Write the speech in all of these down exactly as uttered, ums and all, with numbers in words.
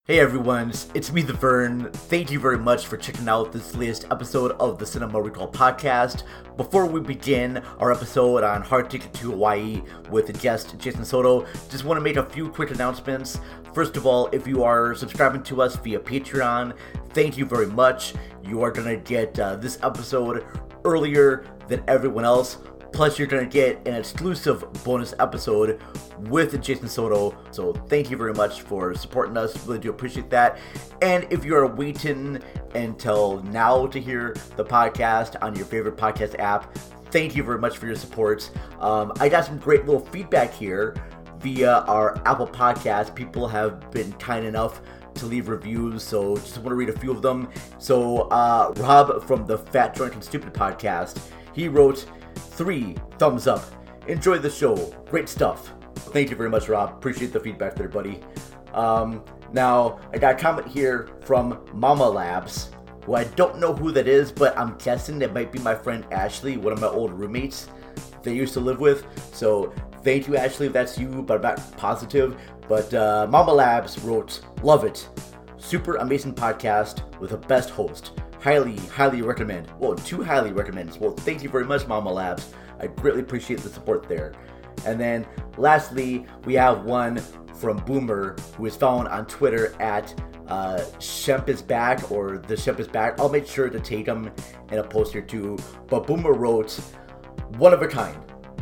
Hey everyone, it's me, The Vern. Thank you very much for checking out this latest episode of the Cinema Recall podcast. Before we begin our episode on Hard Ticket to Hawaii with guest Jason Soto, just want to make a few quick announcements. First of all, if you are subscribing to us via Patreon, thank you very much. You are going to get uh, this episode earlier than everyone else. Plus, you're going to get an exclusive bonus episode with Jason Soto. So thank you very much for supporting us. Really do appreciate that. And if you're waiting until now to hear the podcast on your favorite podcast app, thank you very much for your support. Um, I got some great little feedback here via our Apple Podcast. People have been kind enough to leave reviews, so just want to read a few of them. So uh, Rob from the Fat Drunk and Stupid podcast, he wrote, Three thumbs up. Enjoy the show. Great stuff. Thank you very much, Rob. Appreciate the feedback there, buddy. Um, now, I got a comment here from Mama Labs, who I don't know who that is, but I'm guessing it might be my friend Ashley, one of my old roommates that I used to live with. So, thank you, Ashley, if that's you, but I'm not positive. But uh, Mama Labs wrote, love it. Super amazing podcast with the best host. Highly, highly recommend. Well, two highly recommends. Well, thank you very much, Mama Labs. I greatly appreciate the support there. And then, lastly, we have one from Boomer, who is found on Twitter at uh, Shemp is back, or the Shemp is back. I'll make sure to take him in a post here too. But Boomer wrote, one of a kind.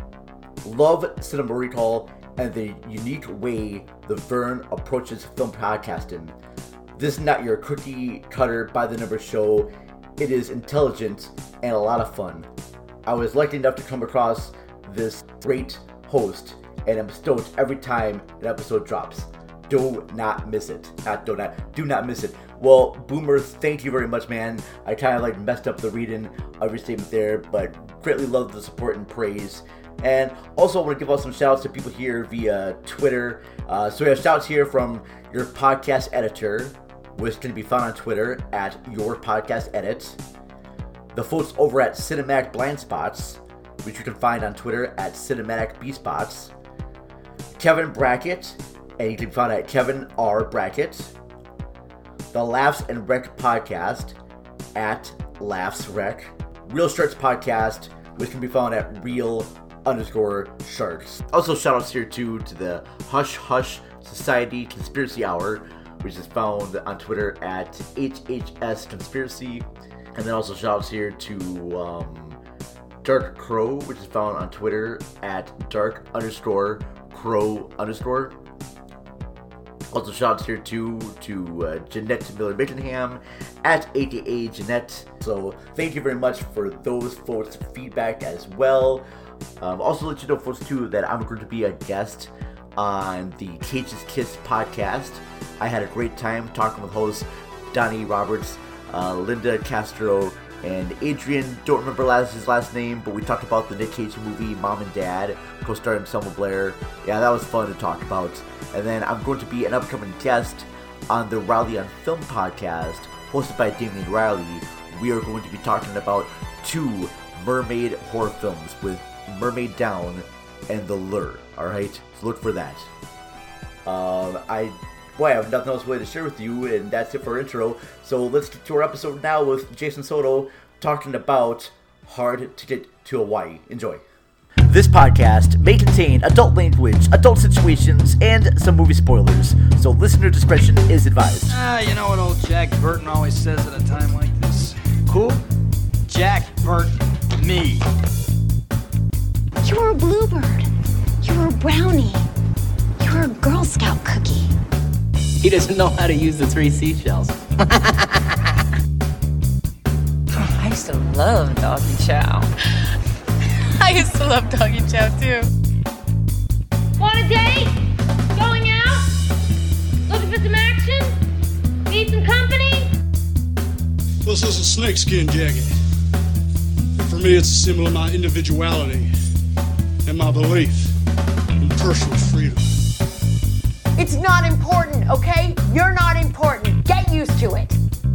Love Cinema Recall and the unique way the Vern approaches film podcasting. This is not your cookie cutter by the numbers show. It is intelligent and a lot of fun. I was lucky enough to come across this great host, and I'm stoked every time an episode drops. Do not miss it. Not do not do not miss it. Well, Boomer, thank you very much, man. I kind of like messed up the reading of your statement there, but greatly love the support and praise. And also, I want to give out some shout outs to people here via Twitter. Uh, so we have shouts here from your podcast editor, which can be found on Twitter at Your Podcast Edit. The folks over at Cinematic Blind Spots, which you can find on Twitter at Cinematic B Spots. Kevin Brackett, and you can find at Kevin R. Brackett. The Laughs and Rec Podcast at Laughs Rec. Real Sharks Podcast, which can be found at Real underscore Sharks. Also, shout outs here too to the Hush Hush Society Conspiracy Hour, which is found on Twitter at H H S Conspiracy. And then also shout outs here to um, Dark Crow, which is found on Twitter at Dark underscore Crow underscore. Also shout outs here too to uh, Jeanette Miller Mickenham at A K A Jeanette. So thank you very much for those folks' feedback as well. Um, also let you know, folks, too, that I'm going to be a guest on the Cage's Kiss podcast. I had a great time talking with hosts Donnie Roberts, uh, Linda Castro, and Adrian. Don't remember last, his last name, but we talked about the Nick Cage movie Mom and Dad, co-starring Selma Blair. Yeah, that was fun to talk about. And then I'm going to be an upcoming guest on the Riley on Film podcast, hosted by Damian Riley. We are going to be talking about two mermaid horror films with Mermaid Down and The Lure. Alright, so look for that. Um, I, boy, I have nothing else really to share with you, and that's it for our intro. So let's get to our episode now with Jason Soto talking about Hard Ticket to Hawaii. Enjoy. This podcast may contain adult language, adult situations, and some movie spoilers, so listener discretion is advised. Ah, you know what old Jack Burton always says at a time like this? Cool? Jack Burton, me. You're a bluebird. You're a brownie. You're a Girl Scout cookie. He doesn't know how to use the three seashells. I used to love Doggy Chow. I used to love Doggy Chow too. Want a date? Going out? Looking for some action? Need some company? This is a snakeskin jacket. For me, it's a symbol of my individuality and my belief in personal freedom. It's not important, okay? You're not important. Get used to it.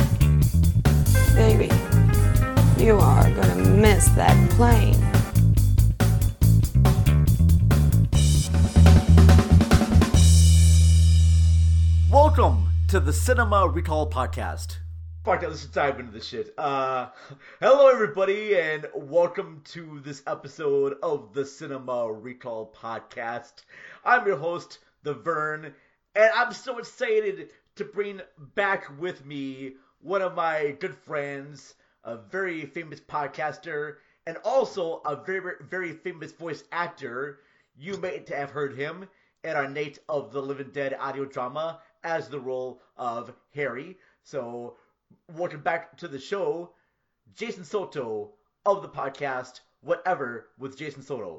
Baby, you are gonna miss that plane. Welcome to the Cinema Recall Podcast. Fuck it, let's just dive into this shit. Uh, hello everybody, and welcome to this episode of the Cinema Recall Podcast. I'm your host, The Vern, and I'm so excited to bring back with me one of my good friends, a very famous podcaster, and also a very, very famous voice actor. You may have heard him in our Night of the Living Dead audio drama as the role of Harry. So, welcome back to the show, Jason Soto of the podcast Whatever with Jason Soto.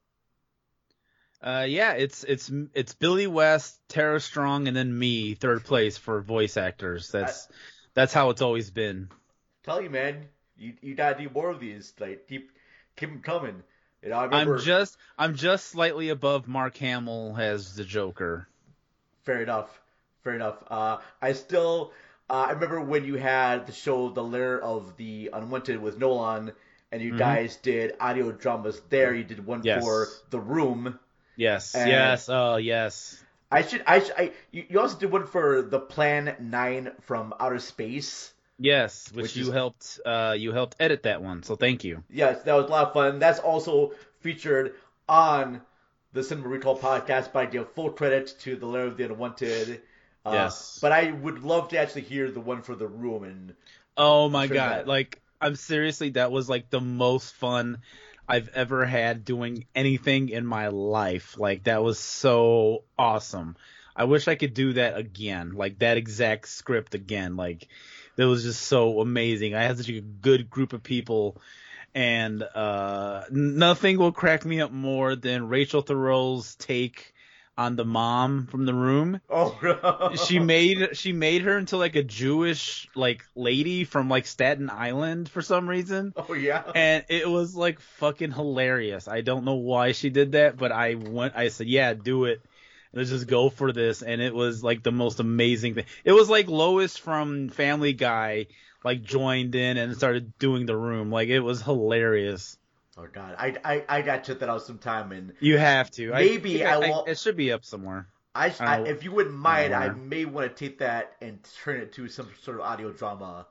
Uh, yeah, it's it's it's Billy West, Tara Strong, and then me, third place for voice actors. That's I, that's how it's always been. Tell you, man, you you gotta do more of these. Like keep keep them coming. You know, I remember, I'm just I'm just slightly above Mark Hamill as the Joker. Fair enough. Fair enough. Uh, I still uh, I remember when you had the show The Lair of the Unwanted with Nolan, and you mm-hmm. guys did audio dramas there. You did one yes. for The Room. Yes, and yes, oh, yes. I should, I should, I, you, you also did one for the Plan nine from Outer Space. Yes, which, which you is, helped, uh, you helped edit that one, so thank you. Yes, that was a lot of fun. That's also featured on the Cinema Recall Podcast, but I give full credit to The Lair of the Unwanted. Uh, yes. But I would love to actually hear the one for The Room. And oh my god, that. like, I'm seriously, that was like the most fun I've ever had doing anything in my life. Like, that was so awesome. I wish I could do that again, like that exact script again. Like, that was just so amazing. I had such a good group of people, and uh, nothing will crack me up more than Rachel Thoreau's take on the mom from The Room. Oh, no. She made she made her into like a Jewish like lady from like Staten Island for some reason. Oh yeah. And it was like fucking hilarious. I don't know why she did that, but I went I said, "Yeah, do it. Let's just go for this." And it was like the most amazing thing. It was like Lois from Family Guy like joined in and started doing The Room. Like, it was hilarious. Oh god, I I I got to check that out sometime, and you have to. Maybe I, I, will. I it should be up somewhere. I, I, I if you wouldn't mind, I, I may want to take that and turn it to some sort of audio drama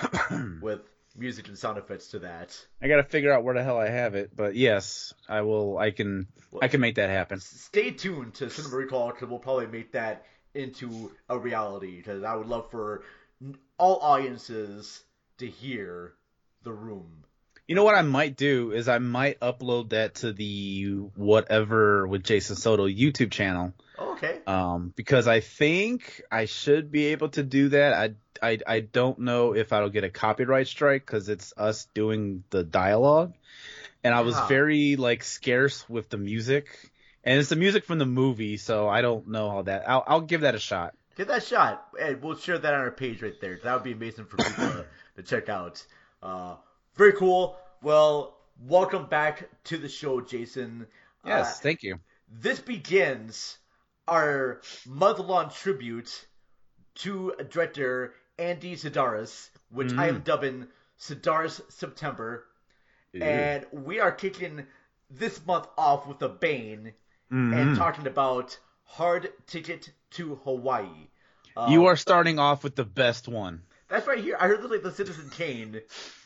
with music and sound effects to that. I got to figure out where the hell I have it, but yes, I will. I can. Well, I can make that happen. Stay tuned to Cinema Recall, because we'll probably make that into a reality. Because I would love for all audiences to hear The Room. You know what I might do is I might upload that to the Whatever with Jason Soto YouTube channel. Oh, okay. Um, because I think I should be able to do that. I, I, I don't know if I'll get a copyright strike because it's us doing the dialogue. And I was wow. very like scarce with the music, and it's the music from the movie, so I don't know how that. I'll, I'll give that a shot. Give that a shot, and we'll share that on our page right there. That would be amazing for people to, to check out. Uh, Very cool. Well, welcome back to the show, Jason. Yes, uh, thank you. This begins our month-long tribute to director Andy Sidaris, which mm-hmm. I am dubbing Sidaris September. Ew. And we are kicking this month off with a bang mm-hmm. and talking about Hard Ticket to Hawaii. Um, you are starting off with the best one. That's right here. I heard this like the Citizen Kane.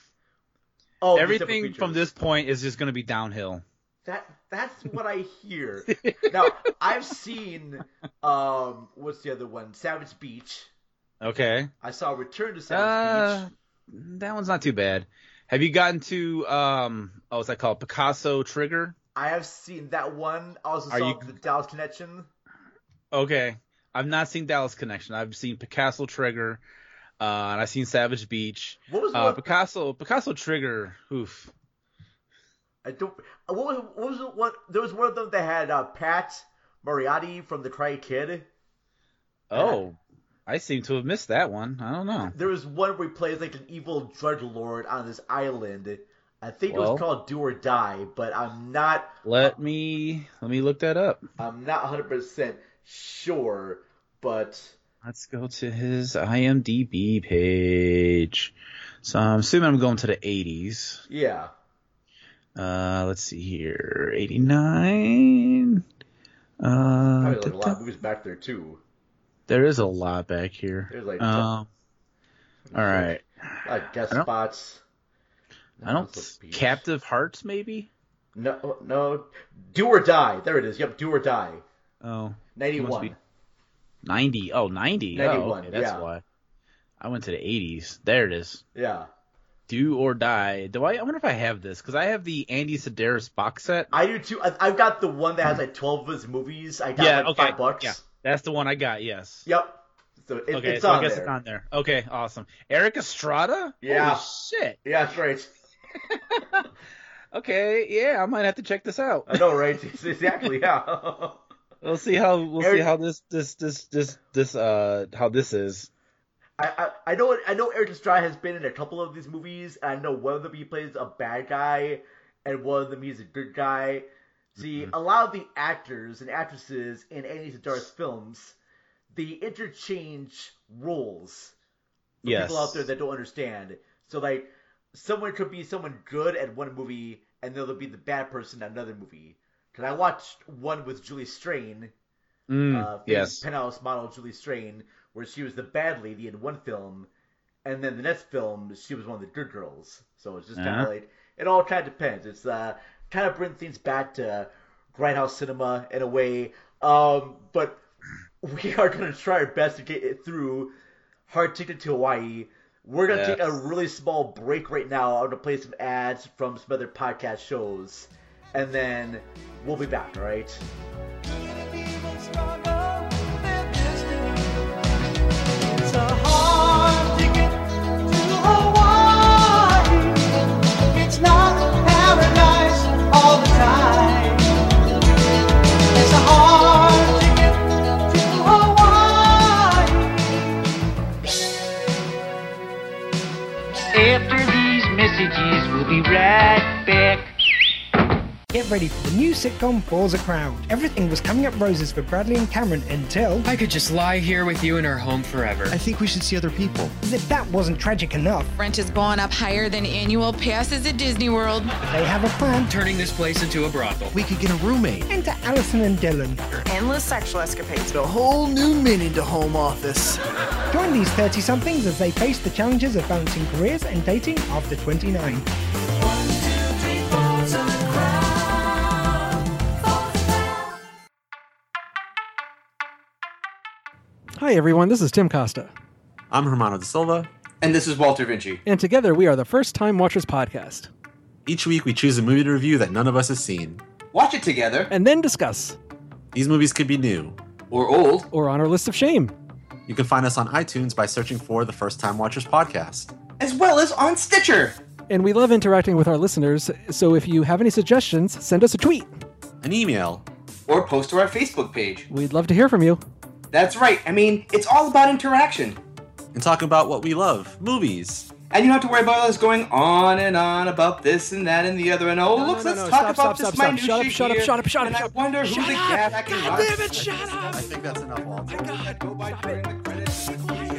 Oh, everything from this point is just going to be downhill. That that's what I hear. Now, I've seen um what's the other one? Savage Beach. Okay. I saw Return to Savage uh, Beach. That one's not too bad. Have you gotten to um oh what's that called? Picasso Trigger? I have seen that one. I also Are saw you... the Dallas Connection. Okay. I've not seen Dallas Connection. I've seen Picasso Trigger. Uh, and I've seen Savage Beach. What was uh, what? Picasso Picasso Trigger? Oof. I don't. What was what was what? There was one of them that had uh, Pat Moriarty from The Karate Kid. Oh, I seem to have missed that one. I don't know. There was one where he plays like an evil drug lord on this island. I think well, it was called Do or Die, but I'm not. Let me let me look that up. I'm not one hundred percent sure, but. Let's go to his I M D B page. So I'm assuming I'm going to the eighties. Yeah. Uh, let's see here. eighty-nine. Uh, Probably like a lot of movies back there, too. There is a lot back here. There's like um, all right. Like guest I spots. I don't. Captive Hearts, maybe. No, no. Do or Die. There it is. Yep, Do or Die. Oh. ninety-one. ninety. Oh, ninety. ninety-one. Oh, okay, that's yeah. why. I went to the eighties. There it is. Yeah. Do or Die. Do I? I wonder if I have this because I have the Andy Sedaris box set. I do too. I, I've got the one that has like twelve of his movies. I got yeah, like okay. five bucks. Yeah, that's the one I got. Yes. Yep. So it, okay, it's so on I guess there. it's on there. Okay, awesome. Eric Estrada. Yeah. Holy shit. Yeah, that's right. Okay, yeah, I might have to check this out. I know, right? Exactly. Yeah. We'll see how we'll Eric, see how this this this this this uh how this is. I, I I know I know Eric Estrada has been in a couple of these movies, and I know one of them he plays a bad guy, and one of them he's a good guy. See, mm-hmm. a lot of the actors and actresses in Andy Sedaris films, they interchange roles. For yes. people out there that don't understand. So like, someone could be someone good at one movie, and they'll be the bad person in another movie. Because I watched one with Julie Strain, mm, uh, yes. penthouse model Julie Strain, where she was the bad lady in one film, and then the next film she was one of the good girls. So it's just kind of uh-huh. like it all kind of depends. It's uh, kind of bring things back to grindhouse cinema in a way. Um, but we are going to try our best to get it through Hard Ticket to Hawaii. We're going to yes. take a really small break right now. I'm going to play some ads from some other podcast shows, and then we'll be back, all right? It's a hard ticket to Hawaii. It's not paradise all the time. It's a hard ticket to Hawaii. After these messages, we'll be right back. Get ready for the new sitcom Falls a Crowd. Everything was coming up roses for Bradley and Cameron until... I could just lie here with you in our home forever. I think we should see other people. As if that wasn't tragic enough. Rent is going up higher than annual passes at Disney World. They have a plan. Turning this place into a brothel. We could get a roommate. Enter Allison and Dylan. Endless sexual escapades. A whole new meaning to home office. Join these thirty-somethings as they face the challenges of balancing careers and dating after twenty-nine. One, two, three, falls a crowd. Hi everyone, this is Tim Costa. I'm Hermano da Silva. And this is Walter Vinci. And together we are the First Time Watchers podcast. Each week we choose a movie to review that none of us has seen. Watch it together. And then discuss. These movies could be new. Or old. Or on our list of shame. You can find us on iTunes by searching for the First Time Watchers podcast. As well as on Stitcher. And we love interacting with our listeners, so if you have any suggestions, send us a tweet. An email. Or post to our Facebook page. We'd love to hear from you. That's right. I mean, it's all about interaction. And talk about what we love. Movies. And you don't have to worry about us going on and on about this and that and the other. And oh, no, look, no, let's no, talk stop, about stop, this stop, minutiae stop. Shut up, here. shut up, shut up, and shut up. I wonder shut who the up. cat I can God watch. damn it, shut up. I think that's enough, Walter. Oh my God. Go by Stop during it. the credits.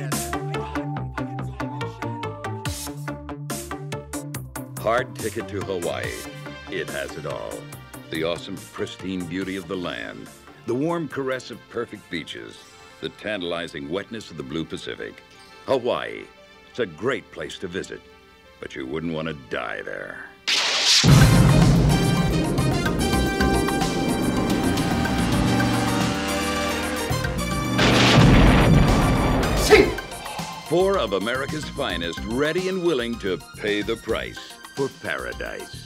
Hard Ticket to Hawaii. It has it all. The awesome, pristine beauty of the land. The warm caress of perfect beaches. The tantalizing wetness of the blue Pacific. Hawaii. It's a great place to visit, but you wouldn't want to die there. Sing! Four of America's finest ready and willing to pay the price for paradise.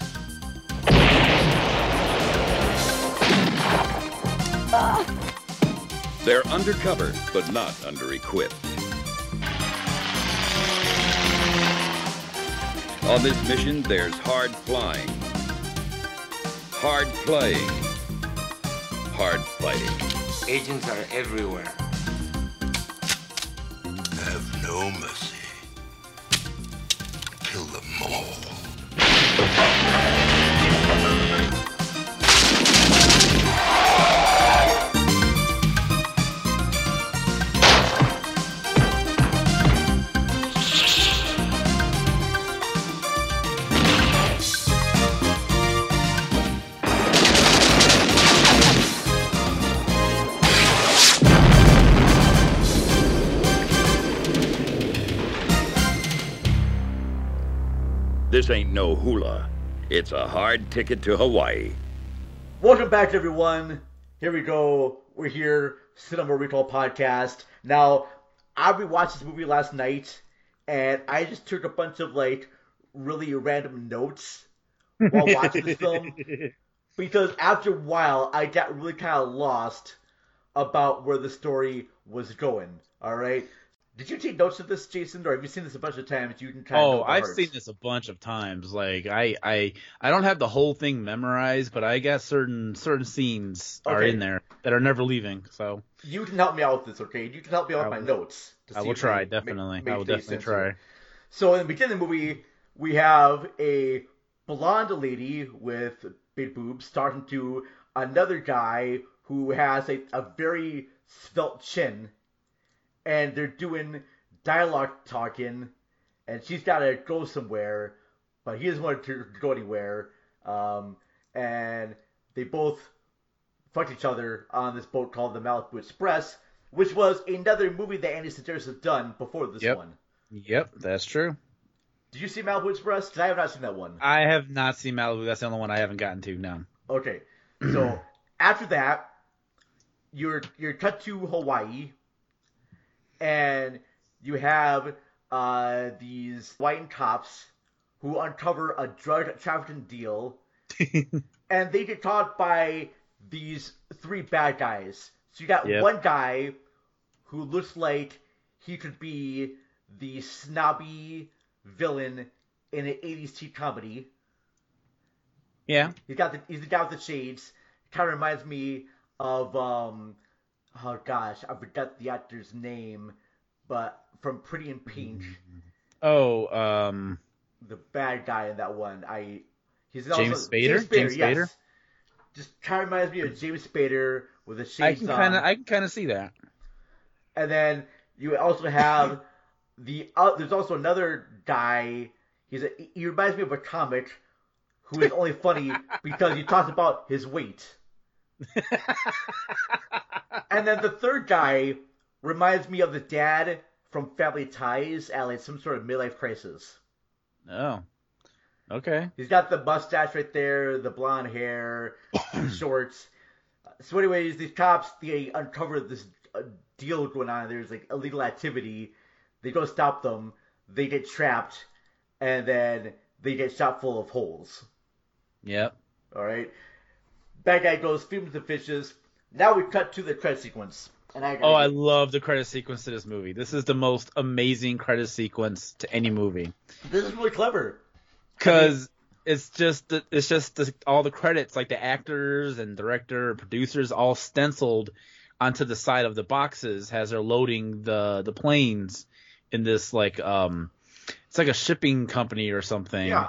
They're undercover, but not under-equipped. On this mission, there's hard flying, hard playing, hard fighting. Agents are everywhere. Have no mercy. Kill them all. This ain't no hula. It's a hard ticket to Hawaii. Welcome back, everyone. Here we go. We're here, Cinema Recall Podcast. Now, I rewatched this movie last night, and I just took a bunch of, like, really random notes while watching this film. Because after a while, I got really kind of lost about where the story was going. All right? Did you take notes of this, Jason, or have you seen this a bunch of times? You can kind of Oh, I've seen this a bunch of times. Like I, I, I don't have the whole thing memorized, but I got certain certain scenes Okay. are in there that are never leaving. So You can help me out with this, okay? You can help me out with my notes. to I see will if try, they definitely. make- make I will any definitely sense try. here. So in the beginning of the movie, we have a blonde lady with big boobs talking to another guy who has a, a very svelte chin, and they're doing dialogue talking, and she's got to go somewhere, but he doesn't want to go anywhere, um, and they both fucked each other on this boat called the Malibu Express, which was another movie that Andy Sedaris has done before this Yep. one. Yep, that's true. Did you see Malibu Express? 'Cause I have not seen that one. I have not seen Malibu. That's the only one I haven't gotten to. No. Okay, so after that, you're you're cut to Hawaii, and you have uh, these white cops who uncover a drug trafficking deal, and they get caught by these three bad guys. So you got Yep. one guy who looks like he could be the snobby villain in an eighties cheap comedy. Yeah. He's got the he's the guy with the shades. Kind of reminds me of um oh gosh, I forgot the actor's name, but from Pretty in Pink, Oh, um, the bad guy in that one. I he's James also, Spader? James Spader, James yes. Spader? Just kind of reminds me of James Spader with the I shades can on. kind of, I can kind of see that. And then you also have the uh, there's also another guy. He's a, he reminds me of a comic who is only funny because he talks about his weight. And then the third guy reminds me of the dad from Family Ties at like some sort of midlife crisis. Oh. Okay. He's got the mustache right there, the blonde hair, shorts. So anyways, these cops, they uncover this uh, deal going on. There's like illegal activity. They go stop them. They get trapped. And then they get shot full of holes. Yep. All right. Bad guy goes, feeds the fishes. Now we cut to the credit sequence. And I Oh, I love the credit sequence to this movie. This is the most amazing credit sequence to any movie. This is really clever. Because it's just the, it's just the, all the credits, like the actors and director, producers, all stenciled onto the side of the boxes as they're loading the the planes in this like um, it's like a shipping company or something. Yeah.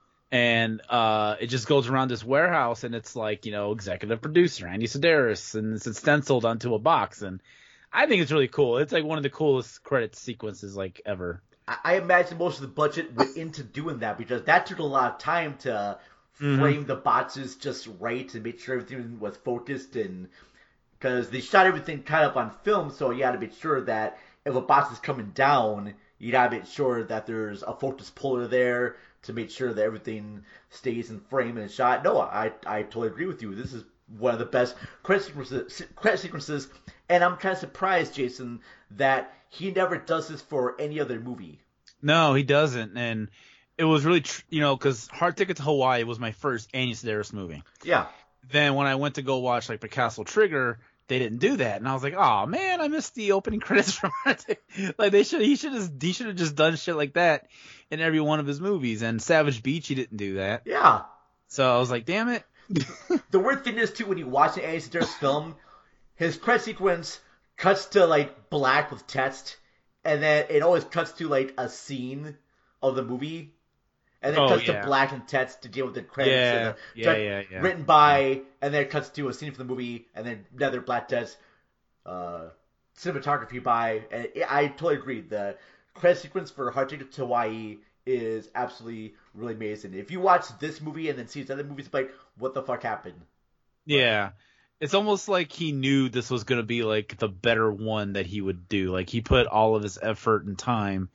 And uh, it just goes around this warehouse, and it's like, you know, executive producer Andy Sedaris, and it's stenciled onto a box, and I think it's really cool. It's like one of the coolest credit sequences like ever. I imagine most of the budget went into doing that because that took a lot of time to frame Mm-hmm. the boxes just right and make sure everything was focused, and because they shot everything kind of on film, so you had to make sure that if a box is coming down, you gotta make sure that there's a focus puller there to make sure that everything stays in frame and shot. No, I I totally agree with you. This is one of the best credit sequences, credit sequences, and I'm kind of surprised, Jason, that he never does this for any other movie. No, he doesn't, and it was really, tr- you know, because Hard Ticket to Hawaii was my first Andy Sedaris movie. Yeah. Then when I went to go watch like Picasso Trigger, they didn't do that, and I was like, oh man, I missed the opening credits from Hard Ticket. Like they should, he should have, he should have just done shit like that in every one of his movies. And Savage Beach, he didn't do that. Yeah. So I was like, damn it. The weird thing is too, when you watch an Andy Sedaris film, his credit sequence cuts to like black with text, and then it always cuts to like a scene of the movie, and then Oh, cuts yeah. to black and text to deal with the credits. Yeah, and the, yeah, direct- yeah, yeah. Written by, and then it cuts to a scene from the movie, and then another black text, uh, cinematography by, and it, I totally agree. The credit sequence for Hard Ticket to Hawaii is absolutely really amazing. If you watch this movie and then see his other movies, it's like, what the fuck happened? Yeah. It's almost like he knew this was going to be like the better one that he would do. Like he put all of his effort and time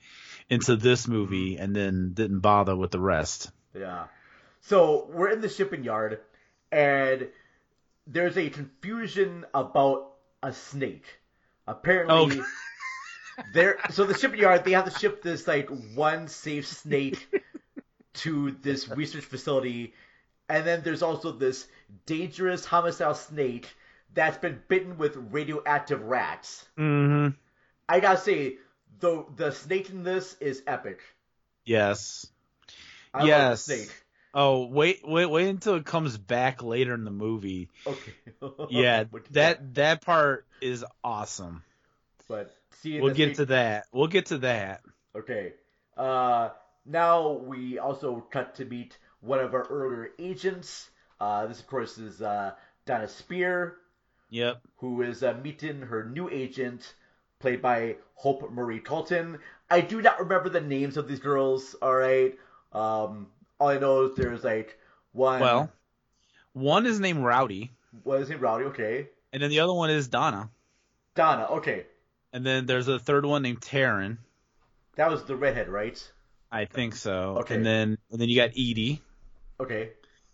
into this movie and then didn't bother with the rest. Yeah. So we're in the shipping yard, and there's a confusion about a snake. Apparently, oh. there. So the shipping yard, they have to ship this like one safe snake to this research facility, and then there's also this dangerous homicidal snake that's been bitten with radioactive rats. Mm-hmm. I gotta say, the the snake in this is epic. Yes. I yes. love the snake. Oh, wait, wait, wait until it comes back later in the movie. Okay. Yeah, that that part is awesome. But see, we'll get to that. We'll get to that. Okay. Uh, now we also cut to meet one of our earlier agents. Uh, this, of course, is uh, Donna Spear. Yep. Who is uh, meeting her new agent, played by Hope Marie Colton. I do not remember the names of these girls. All right. Um. All I know is there's like one. Well, one is named Rowdy. What is named Rowdy? Okay. And then the other one is Donna. Donna. Okay. And then there's a third one named Taryn. That was the redhead, right? I think so. Okay. And then and then you got Edie. Okay.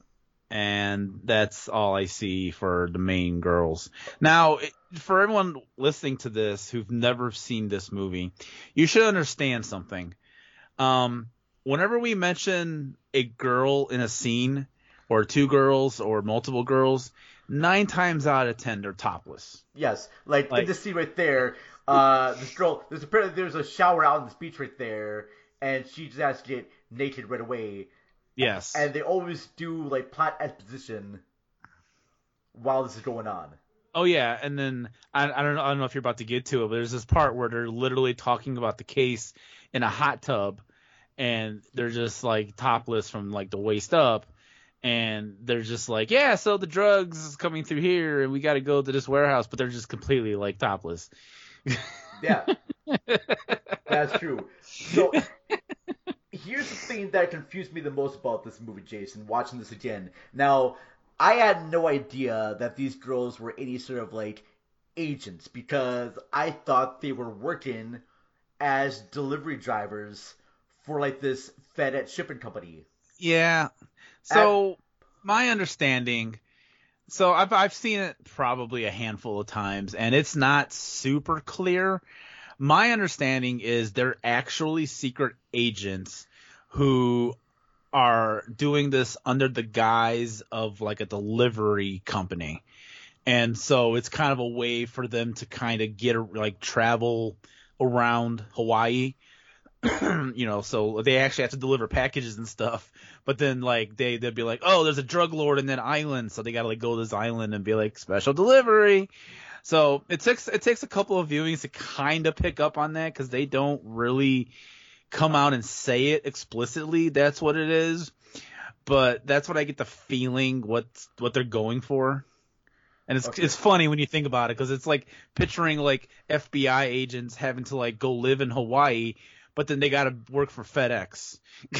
And that's all I see for the main girls. Now, for everyone listening to this who've never seen this movie, you should understand something. Um. Whenever we mention a girl in a scene, or two girls, or multiple girls, nine times out of ten they're topless. Yes, like, like in this scene right there, uh, this girl, there's apparently there's a shower out on this beach right there, and she just has to get naked right away. Yes, and they always do like plot exposition while this is going on. Oh yeah, and then I, I don't know, I don't know if you're about to get to it, but there's this part where they're literally talking about the case in a hot tub. And they're just like topless from like the waist up, and they're just like, yeah, so the drugs is coming through here, and we got to go to this warehouse, but they're just completely like topless. Yeah, that's true. So here's the thing that confused me the most about this movie, Jason. Watching this again, now I had no idea that these girls were any sort of like agents, because I thought they were working as delivery drivers for like this FedEx shipping company. Yeah. So At, my understanding, so I've I've seen it probably a handful of times, and it's not super clear. My understanding is they're actually secret agents who are doing this under the guise of like a delivery company. And so it's kind of a way for them to kind of get like travel around Hawaii. You know, so they actually have to deliver packages and stuff, but then like they they'd be like, oh, there's a drug lord in that island, so they gotta like go to this island and be like special delivery. So it takes it takes a couple of viewings to kind of pick up on that, because they don't really come out and say it explicitly. That's what it is, but that's what I get the feeling what what they're going for. And it's okay. It's funny when you think about it, because it's like picturing like F B I agents having to like go live in Hawaii, but then they got to work for FedEx.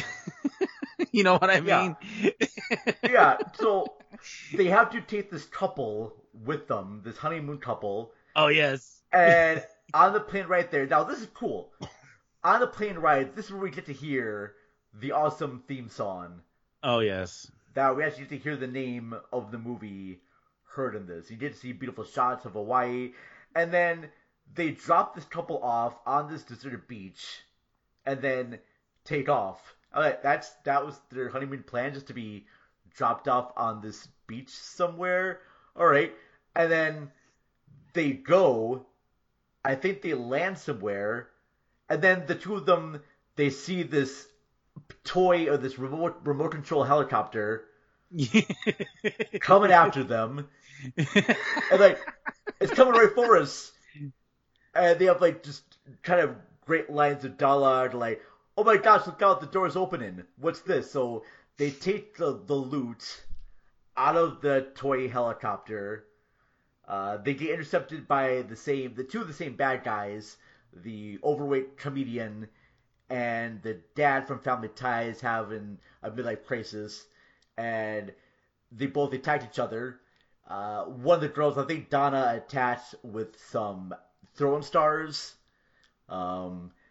You know what I mean? Yeah. Yeah. So they have to take this couple with them, this honeymoon couple. Oh, yes. And on the plane right there. Now, this is cool. On the plane ride, this is where we get to hear the awesome theme song. Oh, yes. That we actually get to hear the name of the movie heard in this. You get to see beautiful shots of Hawaii. And then they drop this couple off on this deserted beach and then take off. All right, that's that was their honeymoon plan, just to be dropped off on this beach somewhere. All right, and then they go. I think they land somewhere, and then the two of them, they see this toy or this remote remote control helicopter coming after them, and like it's coming right for us, and they have like just kind of great lines of dialogue like, oh my gosh, look out, the door's opening. What's this? So they take the, the loot out of the toy helicopter. Uh, they get intercepted by the same, the two of the same bad guys, the overweight comedian and the dad from Family Ties having a midlife crisis. And they both attacked each other. Uh, one of the girls, I think Donna, attached with some throwing stars. Um...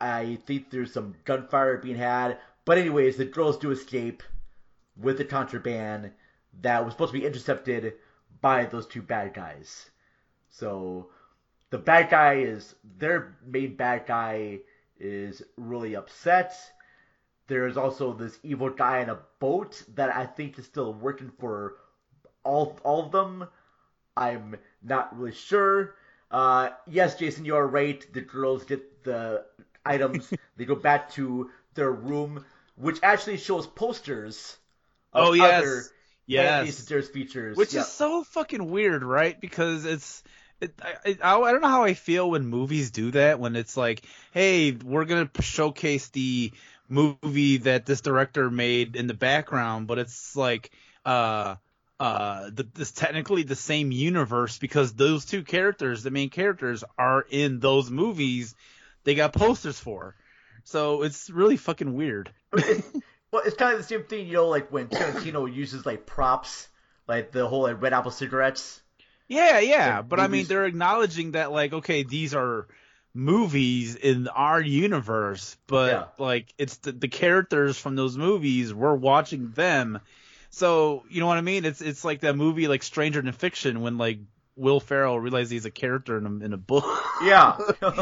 I think there's some gunfire being had. But anyways, the girls do escape with the contraband that was supposed to be intercepted by those two bad guys. So the bad guy is, their main bad guy is really upset. There's also this evil guy in a boat that I think is still working for all all of them. I'm not really sure. Uh, yes, Jason, you are right. The girls get the items. They go back to their room, which actually shows posters of oh, yes. other yes. Sedaris features. Which yep. is so fucking weird, right? Because it's... It, I, I, I don't know how I feel when movies do that, when it's like, hey, we're going to showcase the movie that this director made in the background, but it's like... uh. Uh, the, this technically the same universe because those two characters, the main characters, are in those movies they got posters for. So it's really fucking weird. It's, well, it's kind of the same thing, you know, like when Tarantino uses like props, like the whole like Red Apple cigarettes. Yeah, yeah, like, but movies. I mean, they're acknowledging that, like, okay, these are movies in our universe, but yeah. like it's the, the characters from those movies. We're watching them. So, you know what I mean? It's it's like that movie, like Stranger Than Fiction, when like Will Ferrell realized he's a character in a, in a book. Yeah.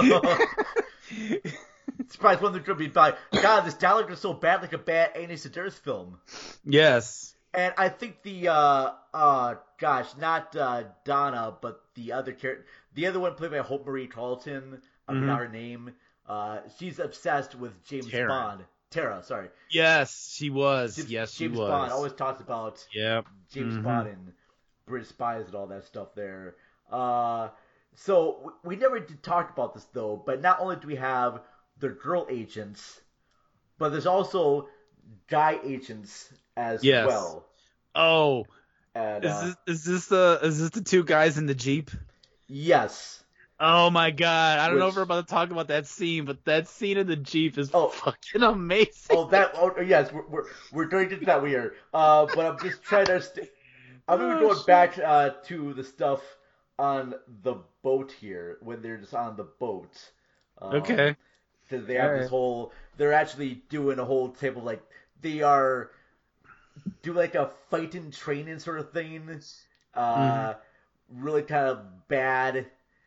Surprised when they're going to be like, God, this dialogue is so bad, like a bad Annie Sedaris film. Yes. And I think the, uh, uh, gosh, not uh, Donna, but the other character, the other one played by Hope Marie Carlton, I mm-hmm. forgot her name. Uh, she's obsessed with James Tara. Bond. Tara, sorry. Yes, she was. James, yes, she James was. Bond always talks about yep. James mm-hmm. Bond and British spies and all that stuff there. Uh, so we never did talk about this though, but not only do we have the girl agents, but there's also guy agents as yes. well. Oh, and, is uh, this is this the is this the two guys in the Jeep? Yes. Oh my god! I don't Which, know if we're about to talk about that scene, but that scene in the Jeep is oh, fucking amazing. Oh, that! Oh, yes, we're we're, we're going to get to that later. Uh, but I'm just trying to. St- I'm even oh, going shit. back uh, to the stuff on the boat here when they're just on the boat. Um, okay. Because they have All this right. whole. They're actually doing a whole table like they are do like a fighting training sort of thing. Uh, mm-hmm. Really kind of bad.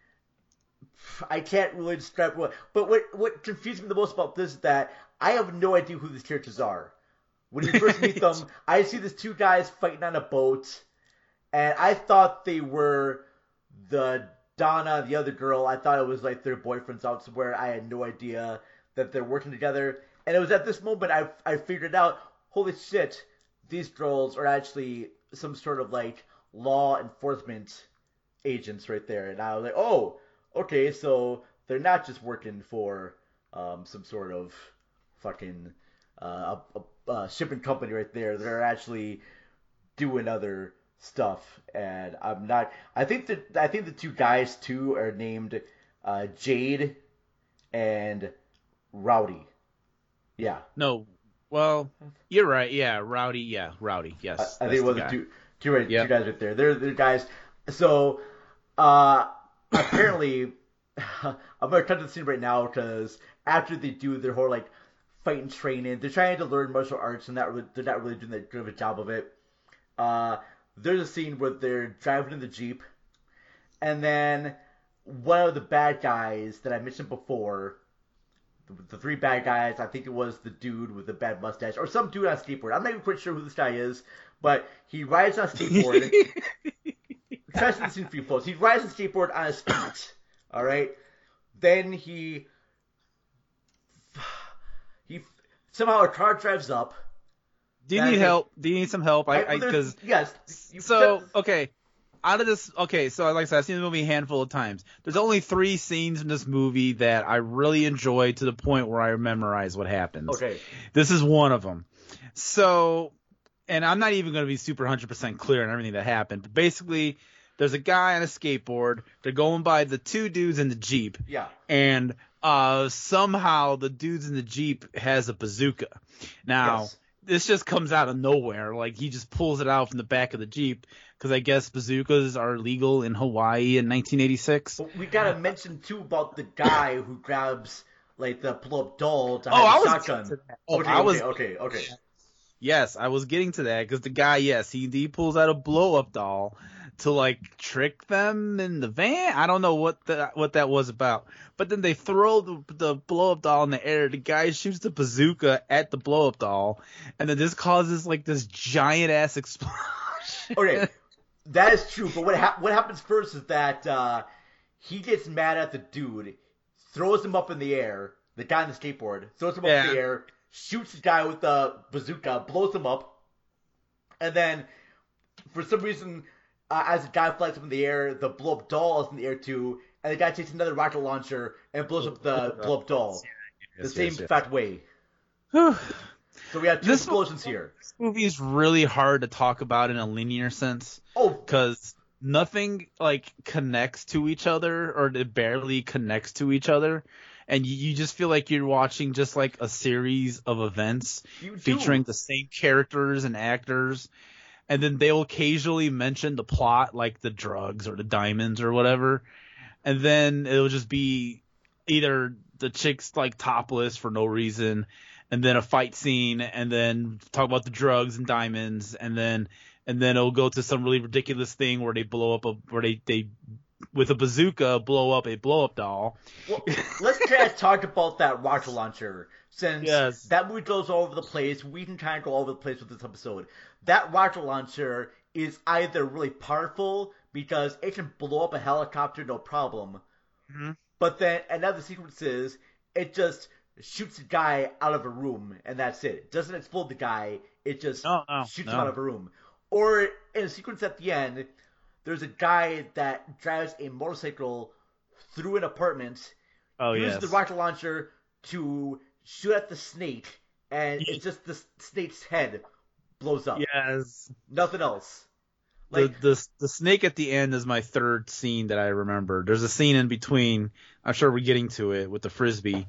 I can't really describe what, but what what confused me the most about this is that I have no idea who these characters are. When you first meet them, I see these two guys fighting on a boat, and I thought they were the Donna, the other girl. I thought it was like their boyfriends out somewhere. I had no idea that they're working together, and it was at this moment I I figured out, holy shit, these girls are actually some sort of like law enforcement agents right there, and I was like, oh. Okay, so they're not just working for um, some sort of fucking uh, a, a, a shipping company right there. They're actually doing other stuff, and I'm not. I think that I think the two guys too are named uh, Jade and Rowdy. Yeah. No. Well, you're right. Yeah, Rowdy. Yeah, Rowdy. Yes. I, I think it was the two two, right, yep. two guys right there. They're the guys. So. Uh, Apparently, I'm going to cut to the scene right now because after they do their whole like fighting training, they're trying to learn martial arts and not really, they're not really doing that good of a job of it. Uh, there's a scene where they're driving in the Jeep, and then one of the bad guys that I mentioned before, the, the three bad guys, I think it was the dude with the bad mustache, or some dude on a skateboard. I'm not even quite sure who this guy is, but he rides on a skateboard. Try to see the scene for you folks. He rides a skateboard on his feet. All right. Then he he somehow a car drives up. Do you need help? Do you need some help? I because yes. So okay, out of this, okay. So like I said, I've seen the movie a handful of times. There's only three scenes in this movie that I really enjoy to the point where I memorize what happens. Okay. This is one of them. So, and I'm not even going to be super one hundred percent clear on everything that happened, but basically. There's a guy on a skateboard. They're going by the two dudes in the Jeep. Yeah. And uh, somehow the dudes in the Jeep has a bazooka. Now, yes. This just comes out of nowhere. Like, he just pulls it out from the back of the Jeep because I guess bazookas are legal in Hawaii in nineteen eighty-six. But we got to mention, too, about the guy who grabs like the blow-up doll to Oh, hide I the was shotgun. getting to that. Oh, okay, I okay, was- okay, okay. Yes, I was getting to that because the guy, yes, he he pulls out a blow up doll to like trick them in the van. I don't know what the what that was about, but then they throw the the blow up doll in the air. The guy shoots the bazooka at the blow up doll, and then this causes like this giant ass explosion. Okay, that is true. But what ha- what happens first is that uh, he gets mad at the dude, throws him up in the air. The guy on the skateboard throws him up Yeah. in the air. Shoots the guy with the bazooka, blows him up, and then, for some reason, uh, as the guy flies up in the air, the blow-up doll is in the air too, and the guy takes another rocket launcher and blows up the blow-up doll. Yes, the same yes, yes. fat way. Whew. So we have two This explosions here. This movie is really hard to talk about in a linear sense. Oh, because nothing like connects to each other, or it barely connects to each other. And you, you just feel like you're watching just like a series of events You do. featuring the same characters and actors. And then they'll occasionally mention the plot, like the drugs or the diamonds or whatever. And then it'll just be either the chick's like topless for no reason, and then a fight scene, and then talk about the drugs and diamonds, and then and then it'll go to some really ridiculous thing where they blow up a where they they with a bazooka blow up a blow up doll. Well, let's try to talk about that rocket launcher, since Yes. that movie goes all over the place. We can kind of go all over the place with this episode. That rocket launcher is either really powerful because it can blow up a helicopter no problem, Mm-hmm. but then in other sequences, it just shoots a guy out of a room, and that's it. It doesn't explode the guy, it just No, no, shoots no. him out of a room. Or in a sequence at the end, there's a guy that drives a motorcycle through an apartment, Oh, uses yes. the rocket launcher to shoot at the snake, and it's just the snake's head blows up. Yes. Nothing else. The, the the snake at the end is my third scene that I remember. There's a scene in between. I'm sure we're getting to it with the frisbee.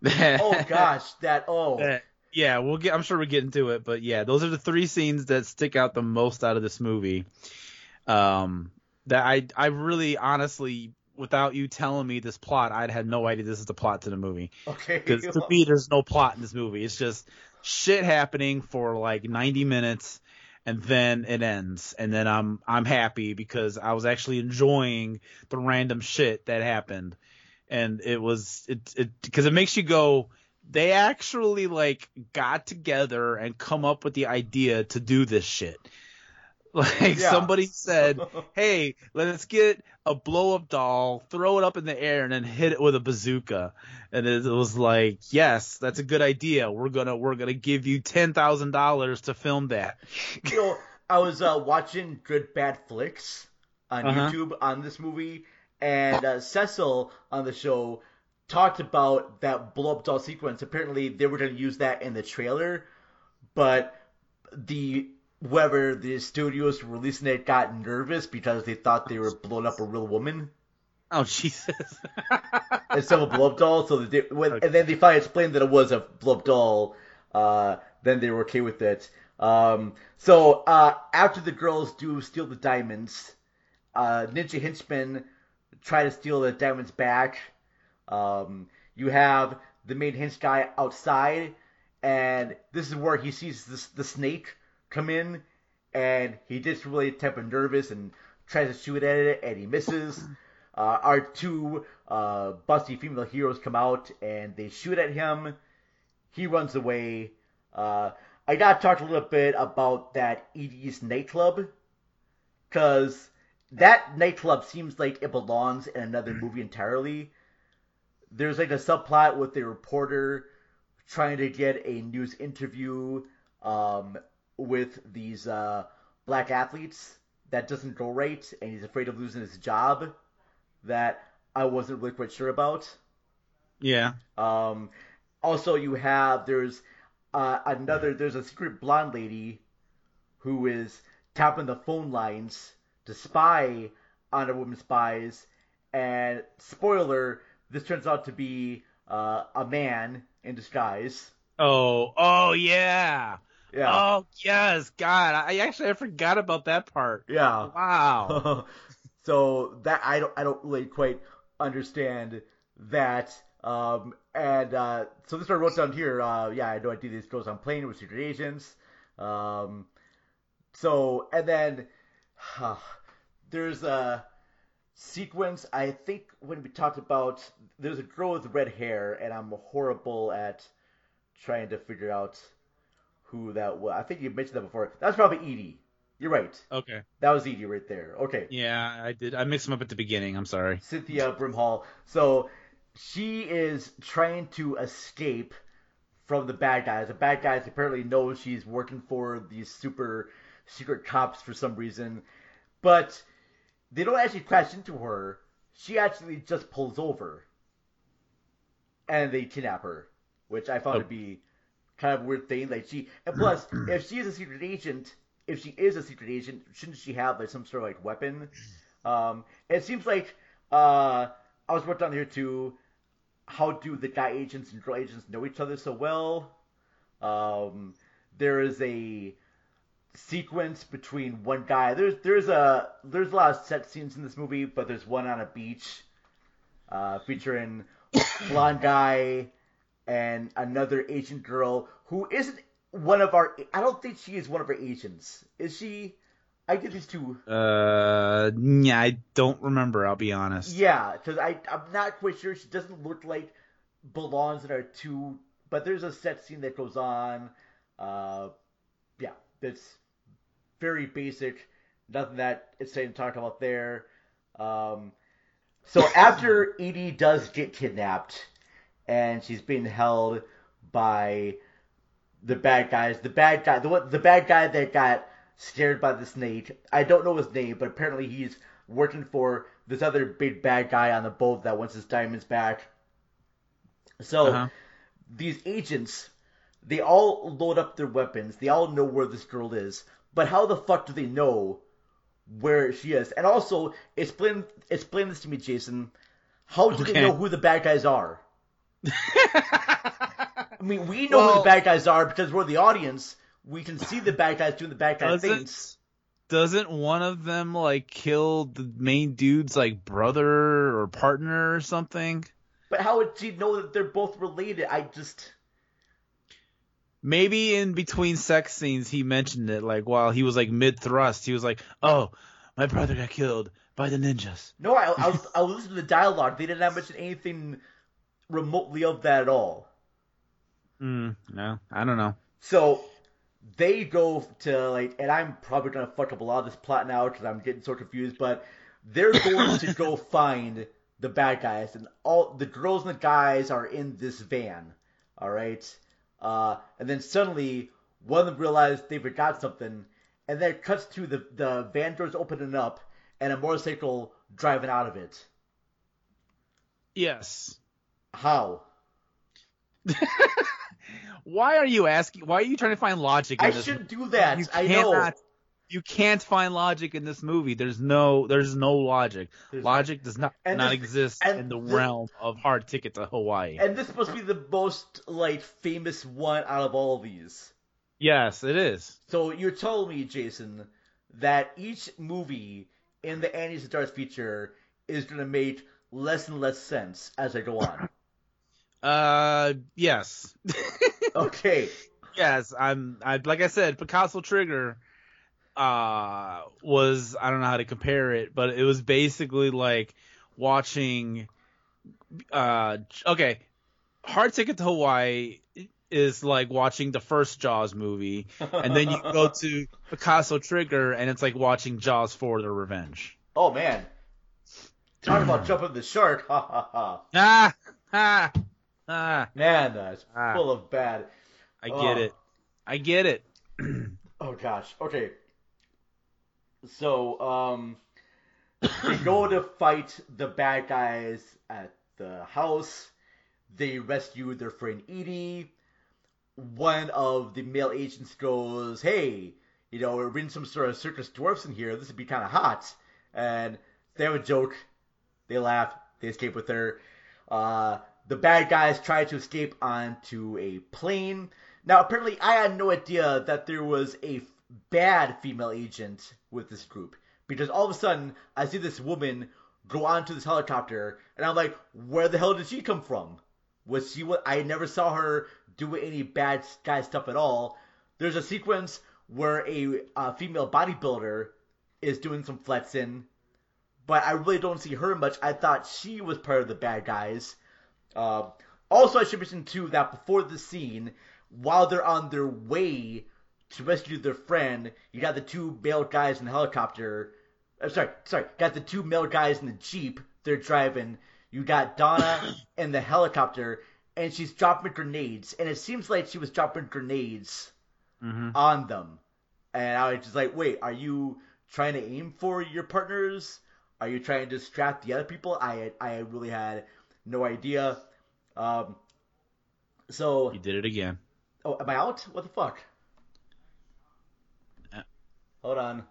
Oh gosh, that oh. That- yeah, we'll get. I'm sure we're getting to it, but yeah, those are the three scenes that stick out the most out of this movie. Um, that I I really honestly, without you telling me this plot, I'd had no idea this is the plot to the movie. Okay. Because to me, there's no plot in this movie. It's just shit happening for like ninety minutes, and then it ends, and then I'm I'm happy because I was actually enjoying the random shit that happened, and it was it it because it makes you go. They actually like got together and come up with the idea to do this shit. Like Yeah. somebody said, "Hey, let's get a blow up doll, throw it up in the air, and then hit it with a bazooka." And it, it was like, "Yes, that's a good idea. We're gonna we're gonna give you ten thousand dollars to film that." You know, I was uh, watching Good Bad Flicks on Uh-huh. YouTube on this movie, and uh, Cecil on the show talked about that blow up doll sequence. Apparently, they were going to use that in the trailer, but the whoever the studios were releasing it got nervous because they thought they were blowing up a real woman Oh Jesus! instead of a blow up doll. So they, when, and then they finally explained that it was a blow up doll. Uh, then they were okay with it. Um, so uh, after the girls do steal the diamonds, uh, Ninja Henchmen try to steal the diamonds back. Um, you have the main hench guy outside, and this is where he sees this, the snake come in, and he gets really type of nervous and tries to shoot at it, and he misses. Uh, our two uh, busty female heroes come out, and they shoot at him. He runs away. Uh, I gotta talk a little bit about that Edie's nightclub, because that nightclub seems like it belongs in another movie entirely. There's like a subplot with a reporter trying to get a news interview um, with these uh, black athletes that doesn't go right, and he's afraid of losing his job that I wasn't really quite sure about. Yeah. Um, also, you have, there's uh, another, there's a secret blonde lady who is tapping the phone lines to spy on a woman's spies, and spoiler, this turns out to be uh, a man in disguise. Oh, oh yeah. Yeah. Oh yes, God, I actually I forgot about that part. Yeah. Wow. So that I don't I don't really quite understand that Um, and uh, so this is what I wrote down here. Uh, yeah, I had no idea this goes on plane with secret agents. Um, so, and then uh, there's a sequence, I think, when we talked about, there's a girl with red hair, and I'm horrible at trying to figure out who that was. I think you mentioned that before. That's probably Edie. You're right. Okay. That was Edie right there. Okay. Yeah, I did. I mixed them up at the beginning. I'm sorry. Cynthia Brimhall. So she is trying to escape from the bad guys. The bad guys apparently know she's working for these super secret cops for some reason. But they don't actually crash into her. She actually just pulls over. And they kidnap her. Which I found oh. to be kind of a weird thing. Like she, and plus, if she is a secret agent, if she is a secret agent, shouldn't she have like some sort of like weapon? Um, it seems like uh, I was wrote down here too. How do the guy agents and girl agents know each other so well? Um, there is a sequence between one guy. There's there's a there's a lot of set scenes in this movie, but there's one on a beach uh, featuring blonde guy and another Asian girl who isn't one of our. I don't think she is one of our agents. Is she? I get these two. Uh, yeah, I don't remember. I'll be honest. Yeah, because I I'm not quite sure. She doesn't look like belongs in our two. But there's a set scene that goes on. Uh, yeah, that's very basic. Nothing that it's saying to talk about there. Um, so after Edie does get kidnapped, and she's being held by the bad guys, the bad guy, the the bad guy that got scared by the snake. I don't know his name, but apparently he's working for this other big bad guy on the boat that wants his diamonds back. So uh-huh. these agents, they all load up their weapons. They all know where this girl is. But how the fuck do they know where she is? And also, explain explain this to me, Jason. How do okay. they know who the bad guys are? I mean, we know well, who the bad guys are because we're the audience. We can see the bad guys doing the bad guy doesn't, things. Doesn't one of them, like, kill the main dude's, like, brother or partner or something? But how would she know that they're both related? I just... Maybe in between sex scenes he mentioned it, like, while he was, like, mid-thrust. He was like, oh, my brother got killed by the ninjas. No, I, I, was, I was listening to the dialogue. They didn't mention anything remotely of that at all. Mm, no, I don't know. So... They go to, like, and I'm probably going to fuck up a lot of this plot now because I'm getting so confused, but they're going to go find the bad guys, and all the girls and the guys are in this van, alright? Uh, and then suddenly, one of them realizes they forgot something, and then it cuts to the, the van doors opening up, and a motorcycle driving out of it. Yes. How? Why are you asking? Why are you trying to find logic in I this? should do that. You I cannot, know. You can't find logic in this movie. There's no there's no logic. There's, logic does not not this, exist in the this, realm of Hard Ticket to Hawaii. And this must be the most, like, famous one out of all of these. Yes, it is. So you're telling me, Jason, that each movie in the Annie's and Stars feature is going to make less and less sense as I go on. Uh, yes. Okay. Yes, I'm. I like I said, Picasso Trigger, uh, was I don't know how to compare it, but it was basically like watching. Uh, okay, Hard Ticket to Hawaii is like watching the first Jaws movie, and then you go to Picasso Trigger, and it's like watching Jaws four: The Revenge. Oh man, talk about jumping the shark! Ha ha ha! Ah ah. Ah, Man, that's ah, full of bad. I get oh. it. I get it. Oh gosh. Okay. So, um, they go to fight the bad guys at the house. They rescue their friend Edie. One of the male agents goes, "Hey, you know, we're bringing some sort of circus dwarfs in here. This would be kind of hot." And they have a joke. They laugh. They escape with her. Uh. The bad guys try to escape onto a plane. Now, apparently, I had no idea that there was a bad female agent with this group. Because all of a sudden, I see this woman go onto this helicopter, and I'm like, where the hell did she come from? was she was I never saw her do any bad guy stuff at all. There's a sequence where a uh, female bodybuilder is doing some flexing, but I really don't see her much. I thought she was part of the bad guys. Uh, also, I should mention too that before the scene, while they're on their way to rescue their friend, you got the two male guys in the helicopter. I'm sorry, sorry, got the two male guys in the Jeep they're driving. You got Donna in the helicopter, and she's dropping grenades, and it seems like she was dropping grenades mm-hmm. on them. And I was just like, wait, are you trying to aim for your partners? Are you trying to distract the other people? I I really had no idea. Um, so you did it again. Oh, am I out? What the fuck? Uh, Hold on.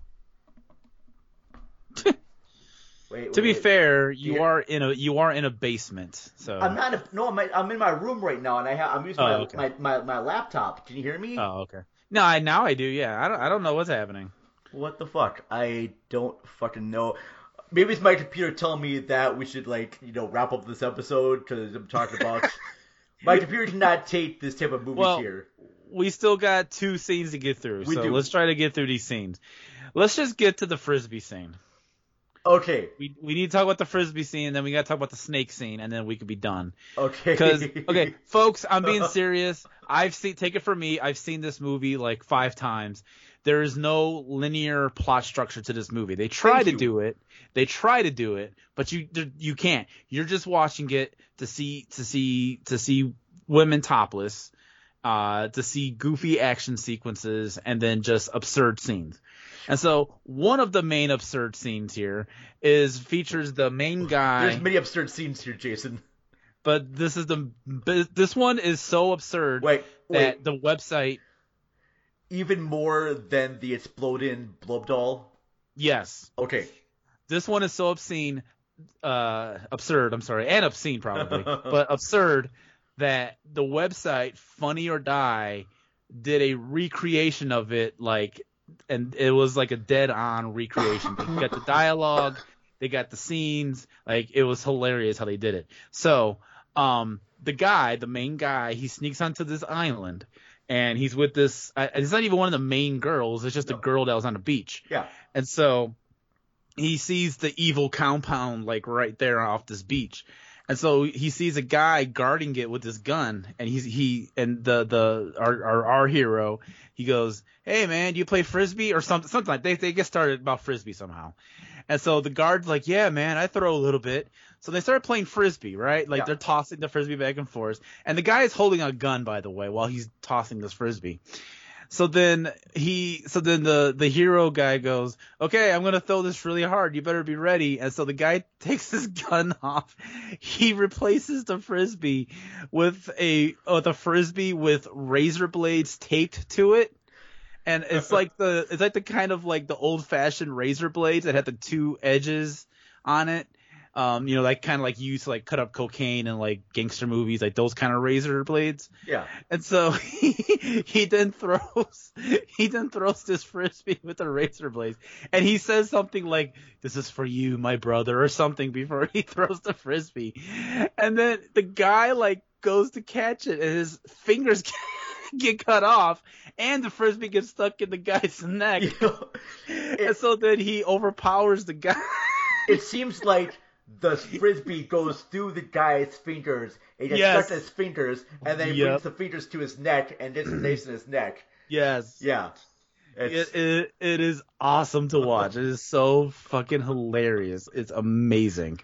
Wait, to wait, be wait. fair, you Yeah. are in a you are in a basement. So I'm not. A, no, I'm, I'm in my room right now, and I have I'm using Oh, my, okay. my, my my laptop. Can you hear me? Oh, okay. No, I now I do. Yeah, I don't I don't know what's happening. What the fuck? I don't fucking know. Maybe it's my computer telling me that we should, like, you know, wrap up this episode because I'm talking about. My computer cannot take this type of movies Well, here. we still got two scenes to get through, We so do. let's try to get through these scenes. Let's just get to the frisbee scene. Okay. We we need to talk about the frisbee scene, and then we got to talk about the snake scene, and then we could be done. Okay. Because okay, folks, I'm being serious. I've seen take it from me. I've seen this movie like five times. There is no linear plot structure to this movie. They try Thank to you. do it. They try to do it, but you you can't. You're just watching it to see to see to see women topless, uh, to see goofy action sequences, and then just absurd scenes. And so one of the main absurd scenes here is features the main guy. There's many absurd scenes here, Jason. But this is the this one is so absurd Wait, that wait. the website. Even more than the exploding blob doll? Yes. Okay. This one is so obscene, uh, absurd. I'm sorry, and obscene probably, but absurd that the website Funny or Die did a recreation of it, like, and it was like a dead-on recreation. They got the dialogue, they got the scenes, like it was hilarious how they did it. So, um, the guy, the main guy, he sneaks onto this island. And he's with this uh, – it's not even one of the main girls. It's just no. a girl that was on the beach. Yeah. And so he sees the evil compound, like, right there off this beach. And so he sees a guy guarding it with his gun. And he's he – and the the our, our our hero, he goes, hey, man, do you play Frisbee? Or something, something like that. They, they get started about Frisbee somehow. And so the guard's like, yeah, man, I throw a little bit. So they started playing Frisbee, right? Like, yeah. They're tossing the Frisbee back and forth. And the guy is holding a gun, by the way, while he's tossing this Frisbee. So then he, so then the, the hero guy goes, okay, I'm going to throw this really hard. You better be ready. And so the guy takes his gun off. He replaces the Frisbee with a, oh, the Frisbee with razor blades taped to it. And it's like the, it's like the kind of like the old fashioned razor blades that had the two edges on it. Um, you know, like kind of like you used to like cut up cocaine in like gangster movies, like those kind of razor blades. Yeah. And so he, he then throws, he then throws this Frisbee with the razor blades, and he says something like, "This is for you, my brother," or something before he throws the Frisbee. And then the guy like goes to catch it, and his fingers get cut off, and the Frisbee gets stuck in the guy's neck. You know, it, and so then he overpowers the guy. It seems like the Frisbee goes through the guy's fingers. It gets Yes. stuck in his fingers, and then he Yep. brings the fingers to his neck and gets stays in his neck. Yes. Yeah. It, it it is awesome to watch. It is so fucking hilarious. It's amazing.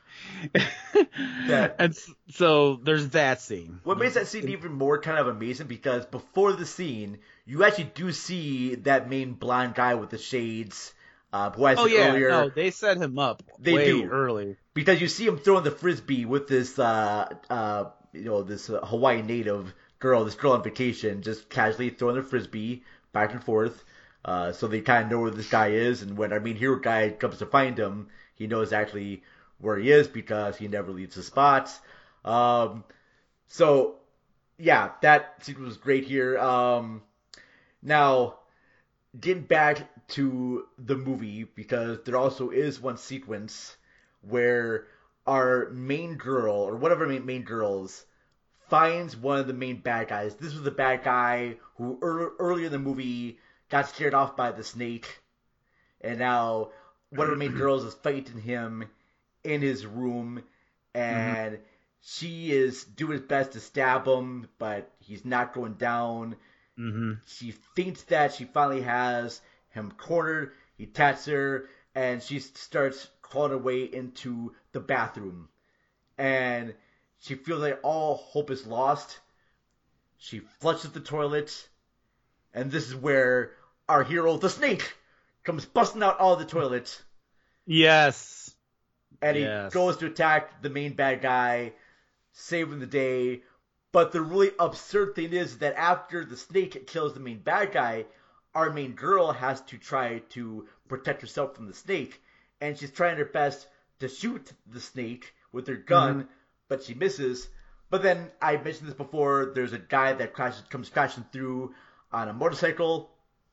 That- and s- so there's that scene. What makes that scene even more kind of amazing, because before the scene, you actually do see that main blonde guy with the shades, uh, who I said Oh yeah, earlier. no, they set him up They way do. early. Because you see him throwing the Frisbee with this, uh, uh, you know, this uh, Hawaiian native girl, this girl on vacation, just casually throwing the Frisbee back and forth. Uh, so they kind of know where this guy is, and when our main hero guy comes to find him, he knows actually where he is because he never leaves the spots. Um, so, yeah, that sequence was great here. Um, now, getting back to the movie, because there also is one sequence where our main girl, or one of our main, main girls, finds one of the main bad guys. This was the bad guy who early, earlier in the movie got scared off by the snake, and now one of the main girls is fighting him in his room, and mm-hmm. she is doing his best to stab him, but he's not going down. Mm-hmm. She thinks that she finally has him cornered. He attacks her, and she starts crawling her way into the bathroom. And she feels like all hope is lost. She flushes the toilet, and this is where our hero, the snake, comes busting out all the toilet. Yes. And he yes. goes to attack the main bad guy, saving the day. But the really absurd thing is that after the snake kills the main bad guy, our main girl has to try to protect herself from the snake. And she's trying her best to shoot the snake with her gun, mm-hmm. but she misses. But then, I mentioned this before, there's a guy that crashes, comes crashing through on a motorcycle,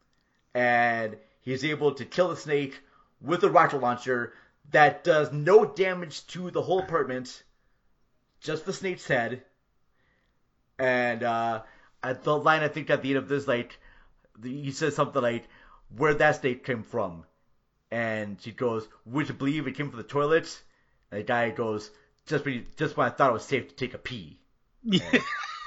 and he's able to kill the snake with a rocket launcher that does no damage to the whole apartment, just the snake's head. And uh, the line I think at the end of this, like, he says something like, "Where'd that snake came from?" And she goes, "Would you believe it came from the toilet?" And the guy goes, just when, you, just when I thought it was safe to take a pee. And,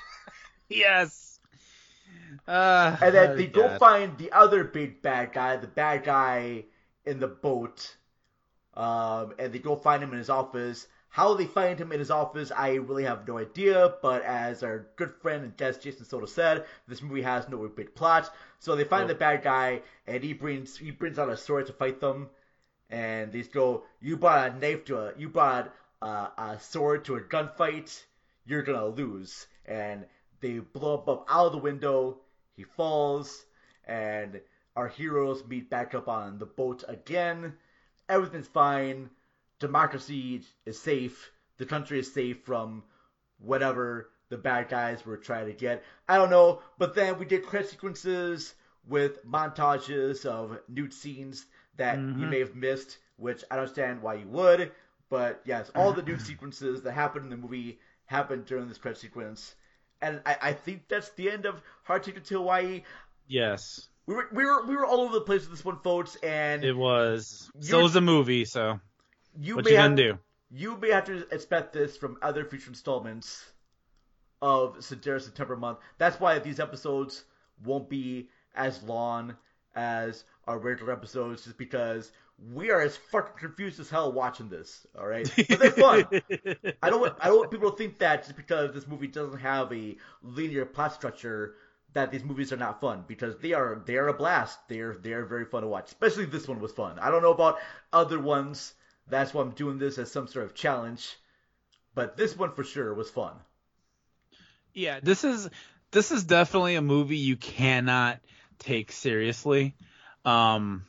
yes. Uh, and then they God. go find the other big bad guy, the bad guy in the boat. Um, and they go find him in his office. How they find him in his office, I really have no idea. But as our good friend and guest Jason Soto said, this movie has no big plot. So they find oh. the bad guy, and he brings he brings out a sword to fight them. And they go, "You brought a knife to a you brought a, a sword to a gunfight. You're gonna lose." And they blow up, up out of the window. He falls, and our heroes meet back up on the boat again. Everything's fine. Democracy is safe. The country is safe from whatever the bad guys were trying to get. I don't know. But then we did credit sequences with montages of nude scenes that mm-hmm. you may have missed, which I don't understand why you would. But yes, all the nude sequences that happened in the movie happened during this credit sequence. And I, I think that's the end of Hard Ticket to Hawaii. Yes. We were we were we were all over the place with this one, folks, and it was. So was the movie, so you what may you have, gonna do? You may have to expect this from other future installments of Sedera September month. That's why these episodes won't be as long as our regular episodes, just because we are as fucking confused as hell watching this. All right, but they're fun. I don't want, I don't want people to think that just because this movie doesn't have a linear plot structure that these movies are not fun, because they are they are a blast. They're they're very fun to watch. Especially this one was fun. I don't know about other ones. That's why I'm doing this as some sort of challenge. But this one for sure was fun. Yeah, this is this is definitely a movie you cannot take seriously. Um,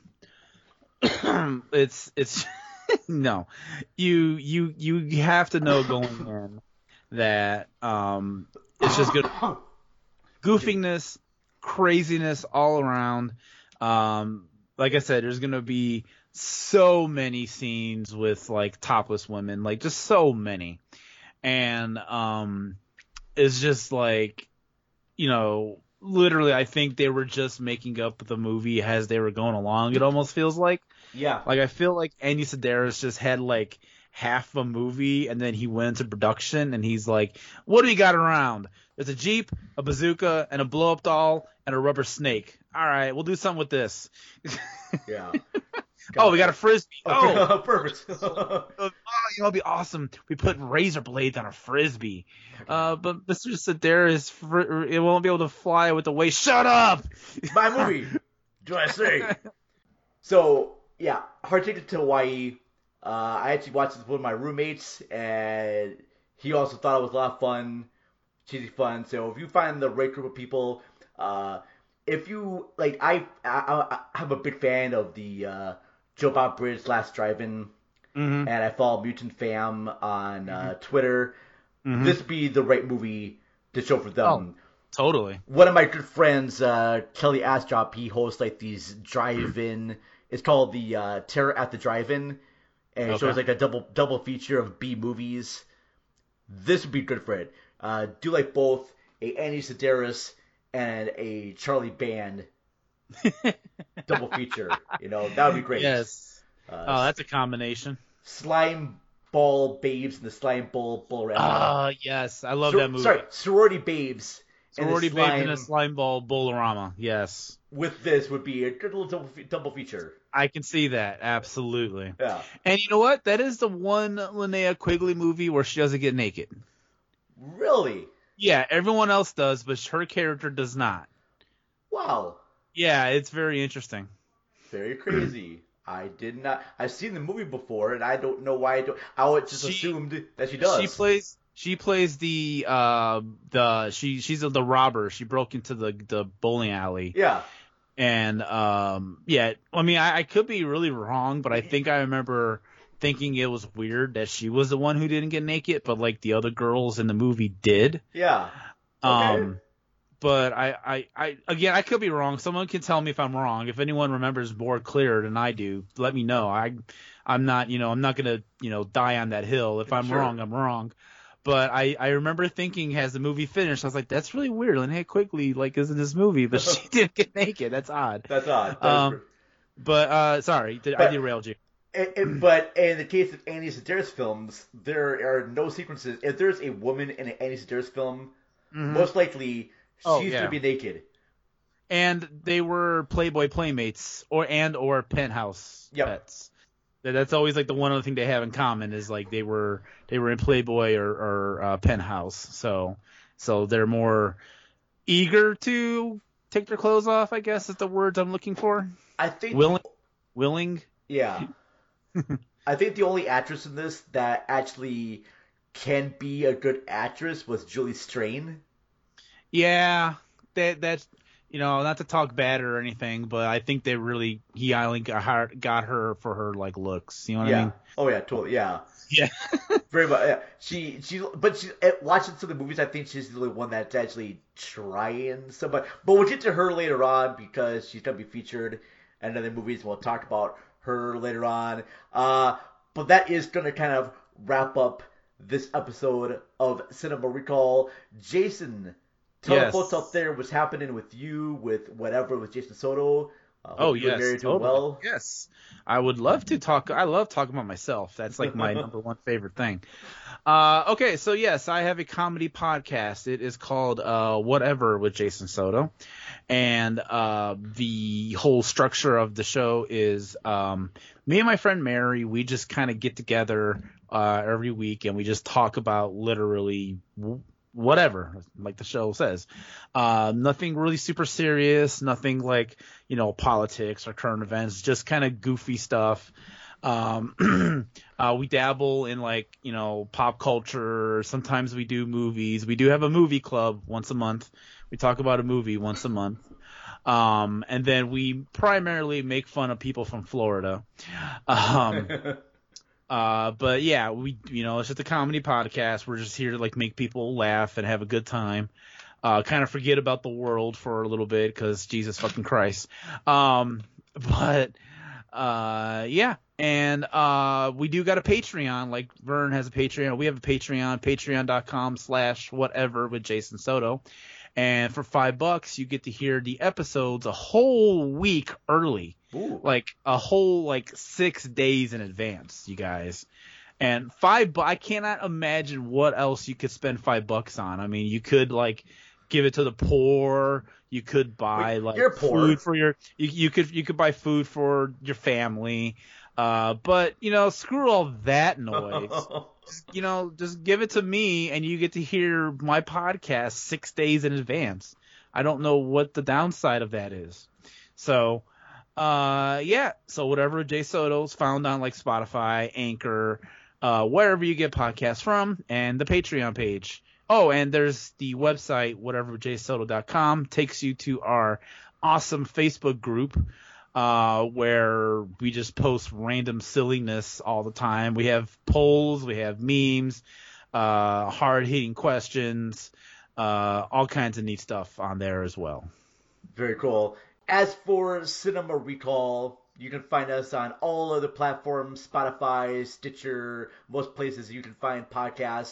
it's it's no, you you you have to know going in that um it's just good goofiness, craziness all around. Um, like I said, there's gonna be so many scenes with like topless women, like just so many, and um, it's just like, you know, literally, I think they were just making up the movie as they were going along. It almost feels like, yeah, like I feel like Andy Sedaris just had like half a movie, and then he went into production, and he's like, "What do we got around? There's a Jeep, a bazooka, and a blow up doll, and a rubber snake. All right, we'll do something with this." Yeah. Oh, we got a frisbee. Oh, Oh, perfect. oh, you know, it'll be awesome. We put razor blades on a frisbee. Uh, but Mister Sedaris, fr- it won't be able to fly with the way. Shut up! My movie. Do I say? So yeah, Hard Ticket to Hawaii. Uh, I actually watched this with one of my roommates, and he also thought it was a lot of fun, cheesy fun. So if you find the right group of people, uh, if you like, I, I I'm a big fan of the uh, Joe Bob Bridge Last Drive-In, mm-hmm. and I follow Mutant Fam on uh, mm-hmm. Twitter. Mm-hmm. This would be the right movie to show for them. Oh, totally. One of my good friends, uh, Kelly Astrop, he hosts like these drive-in. It's called the uh, Terror at the Drive-In, and it Okay. shows like a double double feature of B movies. This would be good for it. uh, do like both a Andy Sedaris and a Charlie Band double feature. You know, that would be great. Yes. Uh, oh, that's a combination. Slime Ball Babes and the Slime Ball Bull Ah, uh, yes. I love Sor- that movie. Sorry, Sorority Babes. Sorority and slime, Babes and a Slime Ball Bolorama. Yes. With this would be a good little double, double feature. I can see that. Absolutely. Yeah. And you know what? That is the one Linnea Quigley movie where she doesn't get naked. Really? Yeah, everyone else does, but her character does not. Wow. Yeah, it's very interesting. Very crazy. I did not. I've seen the movie before, and I don't know why I don't. I would just she, assumed that she does. She plays. She plays the uh the she she's the robber. She broke into the the bowling alley. Yeah. And um yeah, I mean I, I could be really wrong, but I think I remember thinking it was weird that she was the one who didn't get naked, but like the other girls in the movie did. Yeah. Okay. Um. But I, I, I, again, I could be wrong. Someone can tell me if I'm wrong. If anyone remembers more clear than I do, let me know. I, I'm not, you know, I'm not gonna, you know, die on that hill. If I'm sure. wrong, I'm wrong. But I, I remember thinking as the movie finished, I was like, that's really weird. Linnea Quigley, like, is in this movie, but she didn't get naked. That's odd. That's odd. That um, but uh, sorry, but, I derailed you. And, and, but in the case of Andy Sedaris films, there are no sequences. If there's a woman in an Andy Sedaris film, mm-hmm. most likely. Oh, She's yeah. gonna be naked. And they were Playboy Playmates or and or Penthouse yep. pets. That's always like the one other thing they have in common is like they were they were in Playboy or, or uh, Penthouse. So so they're more eager to take their clothes off, I guess is the words I'm looking for. I think willing willing. Yeah. I think the only actress in this that actually can be a good actress was Julie Strain. Yeah, that that's you know, not to talk bad or anything, but I think they really he only got her, got her for her like looks. You know what yeah. I mean? Oh yeah, totally. Yeah. Yeah. Very much. Yeah. She she, but she watching some of the movies, I think she's the only one that's actually trying so much. But we'll get to her later on because she's gonna be featured in other movies. We'll talk about her later on. Uh, but that is gonna kind of wrap up this episode of Cinema Recall. Jason. Tell yes. the folks out there what's happening with you, with whatever, with Jason Soto. Uh, oh, yes. Doing totally. well. Yes. I would love to talk. I love talking about myself. That's like my number one favorite thing. Uh, okay, so yes, I have a comedy podcast. It is called uh, Whatever with Jason Soto. And uh, the whole structure of the show is um, me and my friend Mary, we just kind of get together uh, every week and we just talk about literally w- whatever, like the show says. Uh, nothing really super serious, nothing like, you know, politics or current events, just kind of goofy stuff. Um, uh, we dabble in like, you know, pop culture. Sometimes we do movies. We do have a movie club once a month. We talk about a movie once a month. Um, and then we primarily make fun of people from Florida. Um, Uh, but yeah, we, you know, it's just a comedy podcast. We're just here to like make people laugh and have a good time. Uh, kind of forget about the world for a little bit because Jesus fucking Christ. Um, but, uh, yeah. And, uh, we do got a Patreon, like Vern has a Patreon. We have a Patreon, patreon.com slash whatever with Jason Soto. And for five bucks, you get to hear the episodes a whole week early. Ooh. Like a whole like six days in advance, you guys. And five, bu- I cannot imagine what else you could spend five bucks on. I mean, you could like give it to the poor. You could buy Wait, like you're poor. food for your. You, you could you could buy food for your family. Uh, but you know, screw all that noise. Just, you know, just give it to me, and you get to hear my podcast six days in advance. I don't know what the downside of that is. So. Uh, yeah. So whatever Jay Soto's found on like Spotify, Anchor, uh, wherever you get podcasts from, and the Patreon page. Oh, and there's the website, whatever jay soto dot com, takes you to our awesome Facebook group, uh, where we just post random silliness all the time. We have polls, we have memes, uh, hard hitting questions, uh, all kinds of neat stuff on there as well. Very cool. As for Cinema Recall, you can find us on all other platforms, Spotify, Stitcher, most places you can find podcasts.